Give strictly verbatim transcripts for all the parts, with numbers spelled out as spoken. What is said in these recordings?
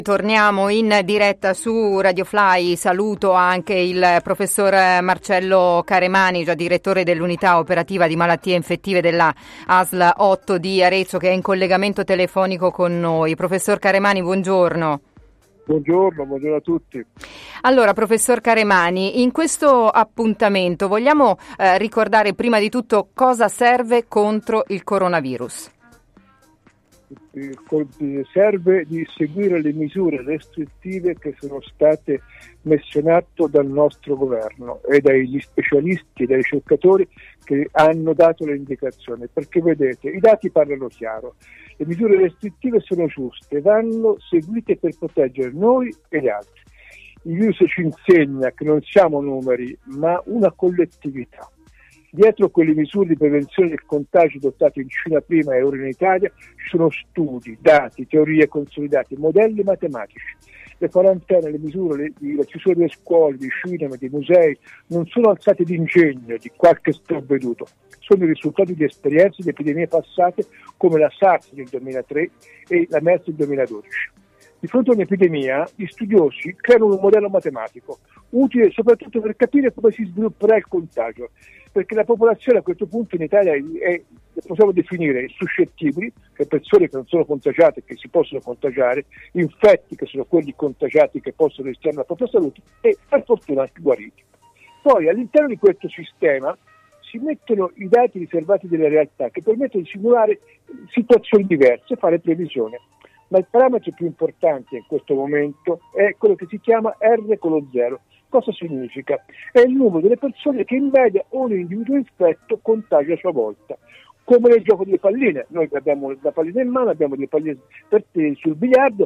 Torniamo in diretta su Radio Fly. Saluto anche il professor Marcello Caremani, già direttore dell'unità operativa di malattie infettive della A S L otto di Arezzo, che è in collegamento telefonico con noi. Professor Caremani, buongiorno. Buongiorno, buongiorno a tutti. Allora, professor Caremani, in questo appuntamento vogliamo eh, ricordare prima di tutto cosa serve contro il coronavirus. Serve di seguire le misure restrittive che sono state messe in atto dal nostro governo e dagli specialisti e dai ricercatori che hanno dato le indicazioni, perché vedete, i dati parlano chiaro, le misure restrittive sono giuste, vanno seguite per proteggere noi e gli altri. Il virus ci insegna che non siamo numeri, ma una collettività. Dietro quelle misure di prevenzione del contagio adottate in Cina prima e ora in Italia ci sono studi, dati, teorie consolidate, modelli matematici. Le quarantene, le misure, le, la chiusura delle scuole, dei cinema, dei musei non sono alzate d'ingegno di qualche sprovveduto, sono il risultato di esperienze di epidemie passate come la SARS del duemilatré e la MERS del duemiladodici. Di fronte a un'epidemia, gli studiosi creano un modello matematico, utile soprattutto per capire come si svilupperà il contagio, perché la popolazione a questo punto in Italia è, possiamo definire suscettibili, cioè persone che non sono contagiate e che si possono contagiare, infetti che sono quelli contagiati che possono rischiare la propria salute e per fortuna anche guariti. Poi all'interno di questo sistema si mettono i dati riservati della realtà che permettono di simulare situazioni diverse e fare previsioni. Ma il parametro più importante in questo momento è quello che si chiama R con lo zero. Cosa significa? È il numero delle persone che in media ogni individuo infetto contagia a sua volta. Come nel gioco delle palline, noi abbiamo la pallina in mano, abbiamo delle palline per te sul biliardo,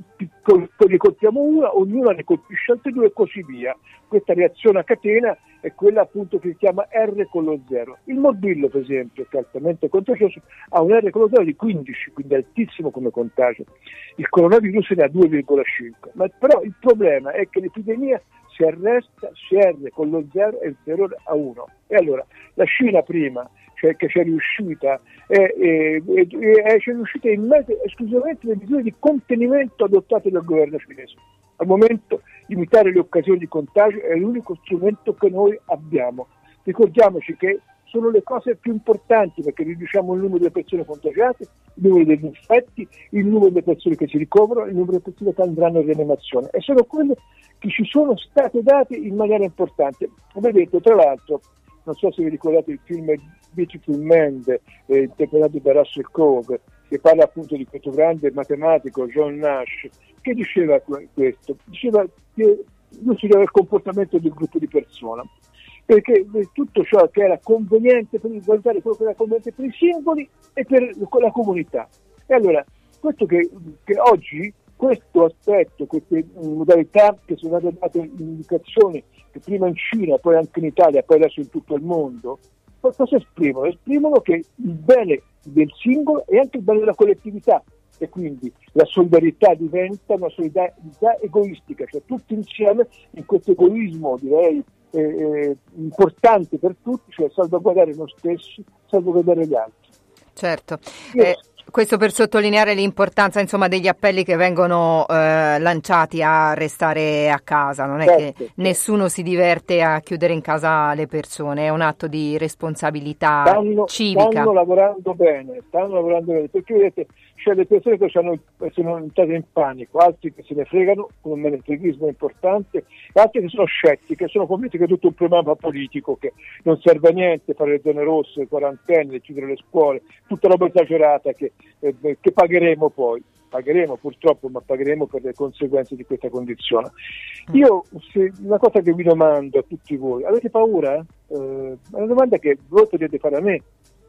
ne colpiamo una, ognuna ne colpisce altre due e così via. Questa reazione a catena è quella appunto che si chiama R con lo zero. Il morbillo, per esempio, che è altamente contagioso, ha un R con lo zero di quindici, quindi altissimo come contagio. Il coronavirus ne ha due virgola cinque, ma però il problema è che l'epidemia si arresta se R con lo zero è inferiore a uno. E allora la Cina prima, cioè che c'è riuscita, è, è, è, è riuscita in mezzo esclusivamente le misure di contenimento adottate dal governo cinese. Al momento limitare le occasioni di contagio è l'unico strumento che noi abbiamo. Ricordiamoci che sono le cose più importanti, perché riduciamo il numero delle persone contagiate, il numero degli infetti, il numero delle persone che si ricoverano, il numero delle persone che andranno in rianimazione, e sono quelle che ci sono state date in maniera importante. Come detto, tra l'altro, non so se vi ricordate il film Beautiful Mind, eh, interpretato da Russell Crowe, che parla appunto di questo grande matematico John Nash, che diceva questo, diceva che lui studiava il comportamento di un gruppo di persone, perché tutto ciò che era conveniente per valutare quello che era conveniente per i singoli e per la comunità. E allora, questo che, che oggi, questo aspetto, queste modalità che sono state date indicazioni, che prima in Cina, poi anche in Italia, poi adesso in tutto il mondo, cosa esprimono? Esprimono che il bene del singolo è anche il bene della collettività, e quindi la solidarietà diventa una solidarietà egoistica, cioè tutti insieme in questo egoismo, direi, eh, eh, importante per tutti, cioè salvaguardare noi stessi, salvaguardare gli altri. Certo. Eh, questo per sottolineare l'importanza, insomma, degli appelli che vengono eh, lanciati a restare a casa. Non è certo, che certo. Nessuno si diverte a chiudere in casa le persone, è un atto di responsabilità stanno, civica. Stanno lavorando bene, stanno lavorando bene, perché vedete, c'è le persone che sono, sono entrate in panico, altri che se ne fregano, con un menefreghismo importante, e altri che sono scettiche, sono convinti che è tutto un problema politico, che non serve a niente fare le zone rosse, le quarantenne, chiudere le scuole, tutta roba esagerata che, eh, che pagheremo poi. Pagheremo purtroppo, ma pagheremo per le conseguenze di questa condizione. Io, se, una cosa che vi domando a tutti voi, avete paura? Eh, è una domanda che voi potete fare a me.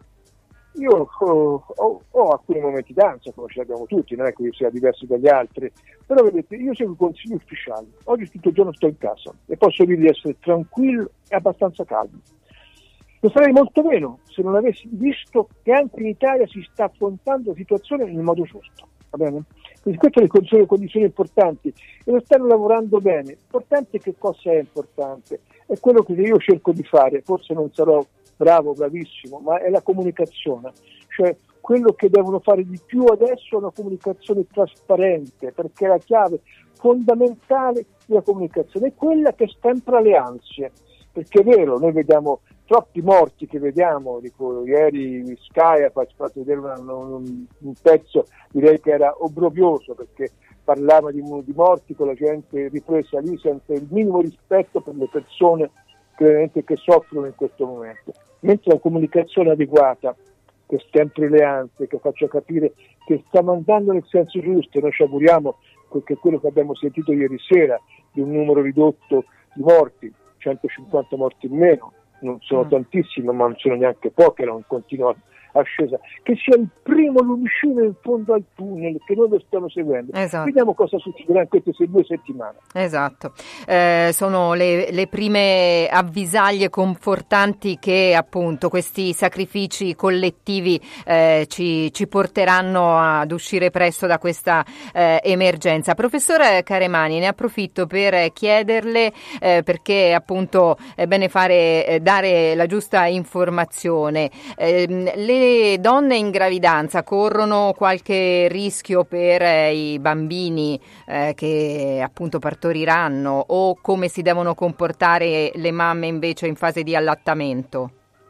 Io ho, ho, ho alcuni momenti d'ansia, come ce l'abbiamo tutti, non è che io sia diverso dagli altri, però vedete, io seguo i consigli ufficiali. Oggi tutto il giorno sto in casa e posso dire di essere tranquillo e abbastanza calmo. Lo sarei molto meno se non avessi visto che anche in Italia si sta affrontando la situazione nel modo giusto. Va bene? Quindi queste sono condizioni importanti e lo stanno lavorando bene. Importante, che cosa è importante? È quello che io cerco di fare, forse non sarò bravo, bravissimo, ma è la comunicazione. Cioè quello che devono fare di più adesso è una comunicazione trasparente, perché la chiave fondamentale della comunicazione è quella che stempra le ansie, perché è vero, noi vediamo troppi morti che vediamo, dico, ieri Sky ha fatto vedere una, un, un pezzo, direi che era obbrobrioso, perché parlava di, di morti con la gente ripresa lì senza il minimo rispetto per le persone che, che soffrono in questo momento, mentre la comunicazione adeguata che stempri le ansie, che faccia capire che stiamo andando nel senso giusto, noi ci auguriamo che quello che abbiamo sentito ieri sera di un numero ridotto di morti, centocinquanta morti in meno, non sono mm. tantissime, ma non sono neanche poche, era un continuo ascesa, che sia il primo lumicino in fondo al tunnel, che noi lo stiamo seguendo. Esatto. Vediamo cosa succederà in queste due settimane. Esatto, eh, sono le, le prime avvisaglie confortanti che appunto questi sacrifici collettivi eh, ci, ci porteranno ad uscire presto da questa eh, emergenza. Professore Caremani, ne approfitto per chiederle, eh, perché appunto è bene fare eh, dare la giusta informazione. Eh, le Le donne in gravidanza corrono qualche rischio per eh, i bambini eh, che appunto partoriranno, o come si devono comportare le mamme invece in fase di allattamento?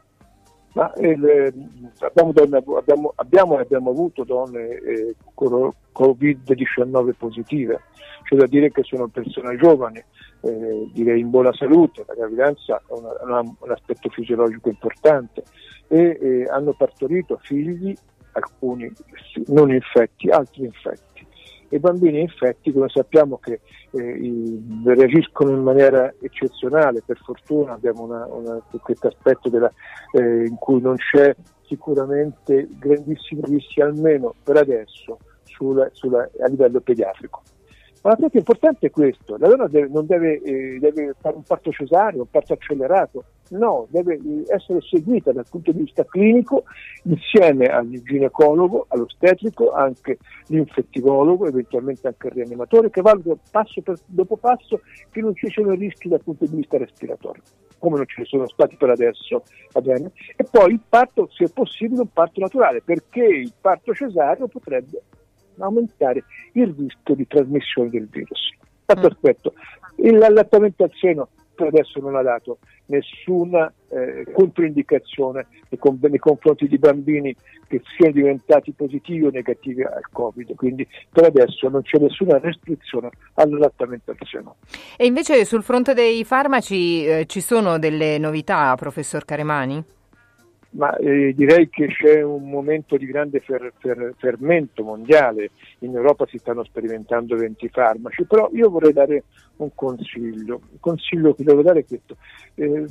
Ma eh, abbiamo, donne, abbiamo, abbiamo e abbiamo avuto donne eh, covid diciannove positive, cioè da dire che sono persone giovani, eh, direi in buona salute, la gravidanza è una, una, un aspetto fisiologico importante, e eh, hanno partorito figli, alcuni non infetti, altri infetti. I bambini infetti, come sappiamo, che eh, i, reagiscono in maniera eccezionale, per fortuna abbiamo una, una, questo aspetto della, eh, in cui non c'è sicuramente grandissimi rischi, almeno per adesso, sulla, sulla, a livello pediatrico. Ma l'aspetto importante è questo: la donna deve, non deve, eh, deve fare un parto cesareo, un parto accelerato, no, deve essere seguita dal punto di vista clinico insieme al ginecologo, all'ostetrico, anche l'infettivologo, eventualmente anche il rianimatore, che valuta passo per, dopo passo che non ci siano rischi dal punto di vista respiratorio, come non ce ne sono stati per adesso, va bene? E poi il parto, se è possibile, un parto naturale, perché il parto cesareo potrebbe aumentare il rischio di trasmissione del virus. Altro aspetto, l'allattamento al seno per adesso non ha dato nessuna eh, controindicazione nei, nei confronti di bambini che siano diventati positivi o negativi al Covid, quindi per adesso non c'è nessuna restrizione all'allattamento al seno. E invece sul fronte dei farmaci eh, ci sono delle novità, professor Caremani? Ma eh, direi che c'è un momento di grande fer, fer, fermento mondiale. In Europa si stanno sperimentando venti farmaci, però io vorrei dare un consiglio. Il consiglio che devo dare è questo: eh,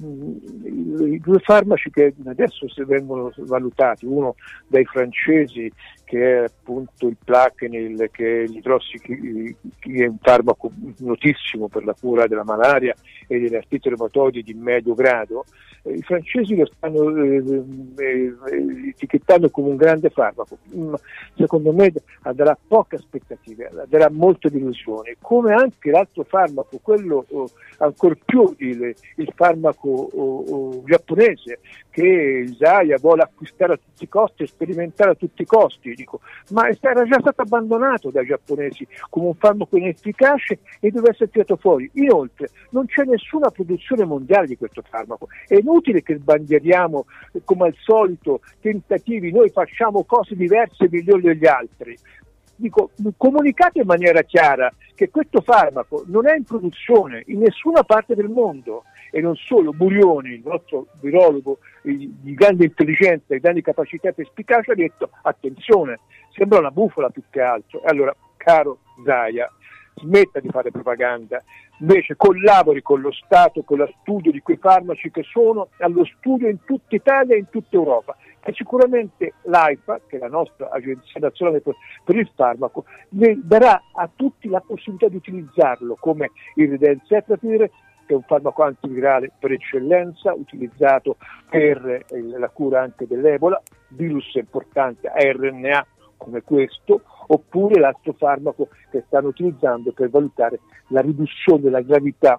i due farmaci che adesso vengono valutati, uno dai francesi, che è appunto il Plaquenil, che è l'idrossiclorochina, che è un farmaco notissimo per la cura della malaria e delle artriti reumatoidi di medio grado. Eh, I francesi lo stanno eh, eh, etichettando come un grande farmaco. Mm, secondo me darà poche aspettative, darà molte delusioni, come anche l'altro farmaco, quello oh, ancor più il, il farmaco oh, oh, giapponese, che Zaya vuole acquistare a tutti i costi e sperimentare a tutti i costi. Dico, ma era già stato abbandonato dai giapponesi come un farmaco inefficace e deve essere tirato fuori. Inoltre non c'è nessuna produzione mondiale di questo farmaco, è inutile che sbandieriamo come al solito tentativi, noi facciamo cose diverse migliori degli altri. Dico, comunicate in maniera chiara che questo farmaco non è in produzione in nessuna parte del mondo. E non solo, Burioni, il nostro virologo di grande intelligenza e grandi capacità e perspicacia, ha detto attenzione, sembra una bufala più che altro. E allora, caro Zaia, smetta di fare propaganda, invece collabori con lo Stato, con lo studio di quei farmaci che sono allo studio in tutta Italia e in tutta Europa. E sicuramente l'AIFA, che è la nostra Agenzia Nazionale per, per il Farmaco, darà a tutti la possibilità di utilizzarlo, come il Ridensetrapir, che è un farmaco antivirale per eccellenza, utilizzato per eh, la cura anche dell'Ebola, virus importante a R N A come questo, oppure l'altro farmaco che stanno utilizzando per valutare la riduzione della gravità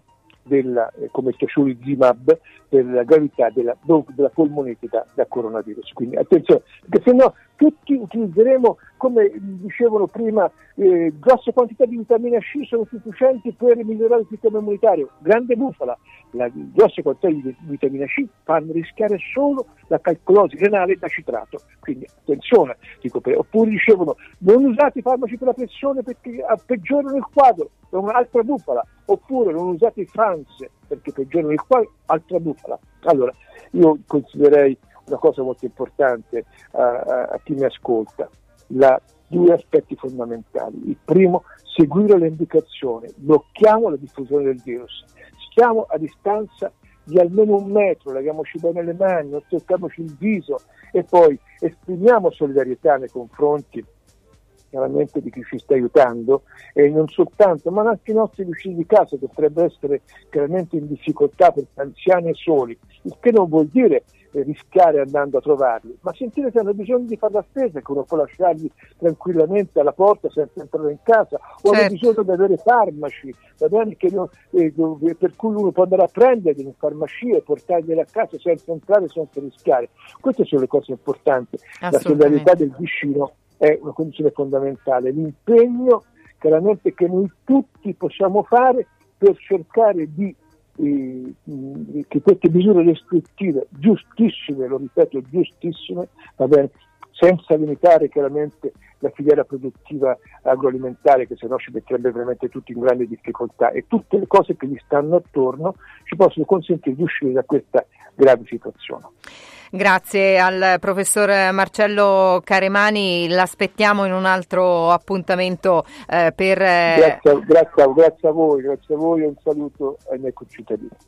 della, eh, come il tocilizumab, per la gravità della, della polmonite da coronavirus. Quindi attenzione, perché se no tutti utilizzeremo, come dicevano prima, eh, grosse quantità di vitamina C sono sufficienti per migliorare il sistema immunitario. Grande bufala, la grosse quantità di vitamina C fanno rischiare solo la calcolosi renale da citrato. Quindi attenzione, dico, per, oppure dicevano non usate i farmaci per la pressione perché peggiorano il quadro, è un'altra bufala, oppure non usate i Frans perché peggiorano il quadro, altra bufala. Allora, io considererei una cosa molto importante a, a, a chi mi ascolta, la, due aspetti fondamentali. Il primo, seguire le indicazioni, blocchiamo la diffusione del virus, stiamo a distanza di almeno un metro, laviamoci bene le mani, non tocchiamoci il viso e poi esprimiamo solidarietà nei confronti chiaramente di chi ci sta aiutando, e non soltanto, ma anche i nostri vicini di casa che potrebbero essere chiaramente in difficoltà perché anziani e soli, il che non vuol dire eh, rischiare andando a trovarli, ma sentire che hanno bisogno di fare la spesa, che uno può lasciarli tranquillamente alla porta senza entrare in casa, o certo. hanno bisogno di avere farmaci, va bene, che non, eh, per cui uno può andare a prenderli in farmacia e portarli a casa senza entrare, senza rischiare. Queste sono le cose importanti, la solidarietà del vicino è una condizione fondamentale, l'impegno chiaramente che noi tutti possiamo fare per cercare di eh, che queste misure restrittive, giustissime, lo ripeto, giustissime, va bene, senza limitare chiaramente la filiera produttiva agroalimentare, che se no ci metterebbe veramente tutti in grande difficoltà, e tutte le cose che gli stanno attorno ci possono consentire di uscire da questa grave situazione. Grazie al professor Marcello Caremani, l'aspettiamo in un altro appuntamento eh, per... Grazie, grazie, grazie a voi, grazie a voi e un saluto ai miei concittadini.